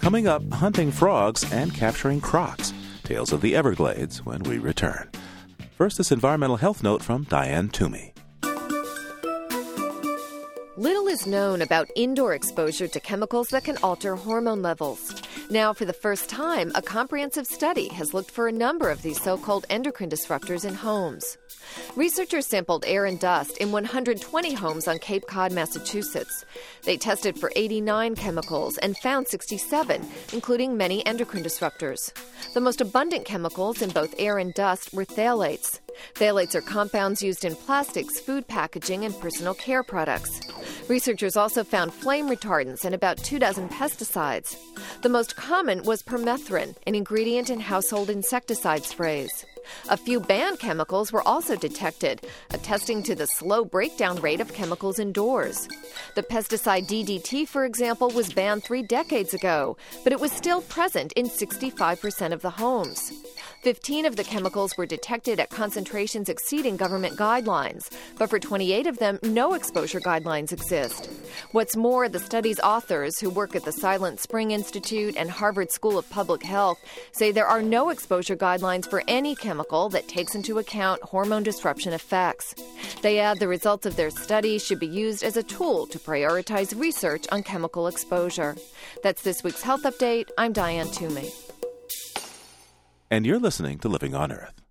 Coming up, hunting frogs and capturing crocs. Tales of the Everglades when we return. First, this environmental health note from Diane Toomey. Little is known about indoor exposure to chemicals that can alter hormone levels. Now, for the first time, a comprehensive study has looked for a number of these so-called endocrine disruptors in homes. Researchers sampled air and dust in 120 homes on Cape Cod, Massachusetts. They tested for 89 chemicals and found 67, including many endocrine disruptors. The most abundant chemicals in both air and dust were phthalates. Phthalates are compounds used in plastics, food packaging, and personal care products. Researchers also found flame retardants and about 24 pesticides. The most common was permethrin, an ingredient in household insecticide sprays. A few banned chemicals were also detected, attesting to the slow breakdown rate of chemicals indoors. The pesticide DDT, for example, was banned 3 decades ago, but it was still present in 65% of the homes. 15 of the chemicals were detected at concentrations exceeding government guidelines, but for 28 of them, no exposure guidelines exist. What's more, the study's authors, who work at the Silent Spring Institute and Harvard School of Public Health, say there are no exposure guidelines for any chemical that takes into account hormone disruption effects. They add the results of their study should be used as a tool to prioritize research on chemical exposure. That's this week's Health Update. I'm Diane Toomey. And you're listening to Living on Earth.